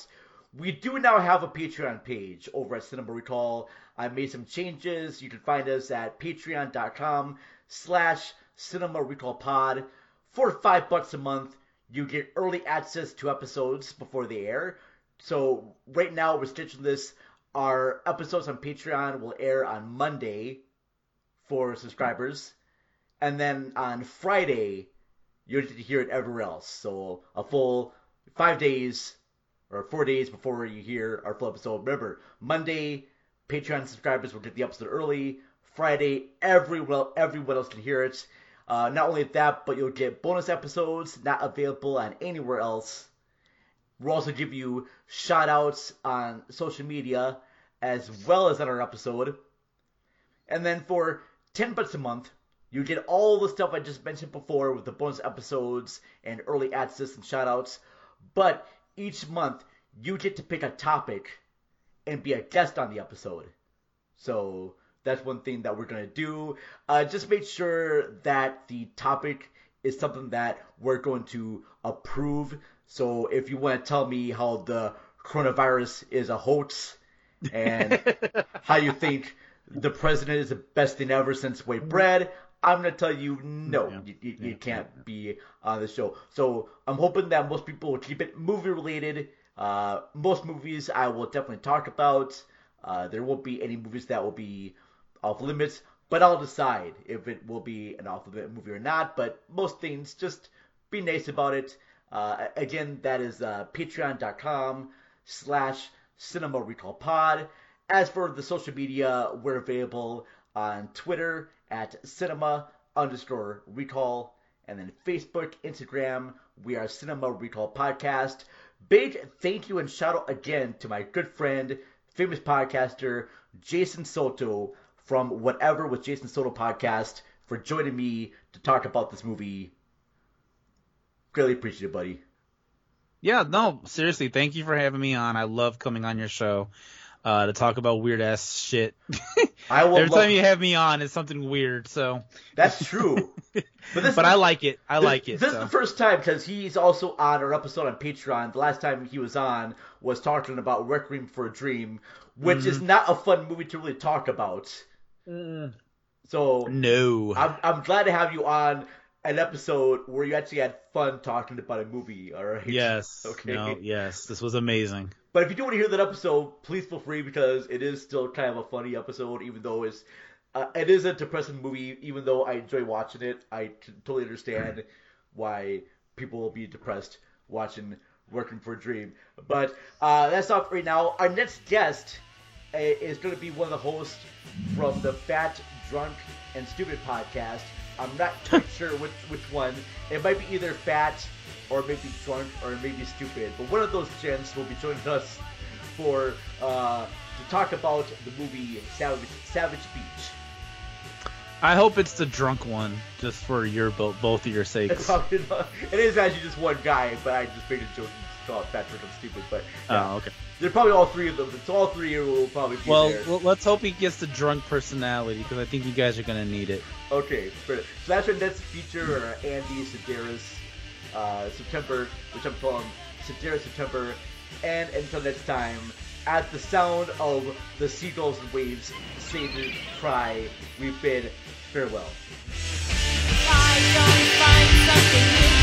we do now have a Patreon page over at Cinema Recall. I made some changes. You can find us at patreon.com slash Cinema Recall Pod. For five bucks a month, you get early access to episodes before they air. So right now we're stitching this. Our episodes on Patreon will air on Monday for subscribers. And then on Friday, you'll get to hear it everywhere else. So a full five days or four days before you hear our full episode. Remember, Monday, Patreon subscribers will get the episode early. Friday, everyone, everyone else can hear it. Uh, not only that, but you'll get bonus episodes not available on anywhere else. We'll also give you shout-outs on social media as well as on our episode. And then for ten bucks a month, you get all the stuff I just mentioned before with the bonus episodes and early access and shout-outs. But each month, you get to pick a topic and be a guest on the episode. So that's one thing that we're going to do. Uh, just make sure that the topic is something that we're going to approve. So if you want to tell me how the coronavirus is a hoax and how you think the president is the best thing ever since white bread, I'm going to tell you no, yeah. you, you, you can't yeah. be on the show. So I'm hoping that most people will keep it movie related. Uh, most movies I will definitely talk about. Uh, there won't be any movies that will be off limits, but I'll decide if it will be an off limit movie or not. But most things, just be nice about it. Uh, again, that is uh, patreon.com slash Cinema Recall Pod. As for the social media, we're available on Twitter at cinema underscore recall, and then Facebook, Instagram, we are Cinema Recall Podcast. Big thank you and shout out again to my good friend, famous podcaster, Jason Soto from Whatever with Jason Soto podcast for joining me to talk about this movie. Greatly appreciate it, buddy. Yeah, no, seriously, thank you for having me on. I love coming on your show. Uh, to talk about weird ass shit. I will Every love... time you have me on, it's something weird. So that's true. But, this but is, I like it. I this, like it. This so. is the first time because he's also on our episode on Patreon. The last time he was on was talking about Requiem for a Dream, which mm-hmm. is not a fun movie to really talk about. Mm. So no, I'm I'm glad to have you on an episode where you actually had fun talking about a movie. All right. Yes. Okay. No, yes. This was amazing. But if you do want to hear that episode, please feel free because it is still kind of a funny episode, even though it's uh, it is a depressing movie. Even though I enjoy watching it, I totally understand why people will be depressed watching Working for a Dream. But uh, that's all right now. Our next guest uh, is going to be one of the hosts from the Fat, Drunk, and Stupid podcast. I'm not quite sure which which one. It might be either Fat or maybe Drunk or maybe Stupid. But one of those gents will be joining us for uh, to talk about the movie Savage Savage Beach. I hope it's the drunk one, just for your both both of your sakes. Probably not. It is actually just one guy, but I just made a joke and call it Fat, Drunk, and Stupid. But yeah. Oh, okay. They're probably all three of them. So all three will probably be well, there. Well, let's hope he gets the drunk personality, because I think you guys are going to need it. Okay. So that's our next feature, uh, Andy Sedaris, uh, September, which I'm calling Sedaris September. And until next time, at the sound of the seagulls and waves, sailors cry, we bid farewell. I don't find something new.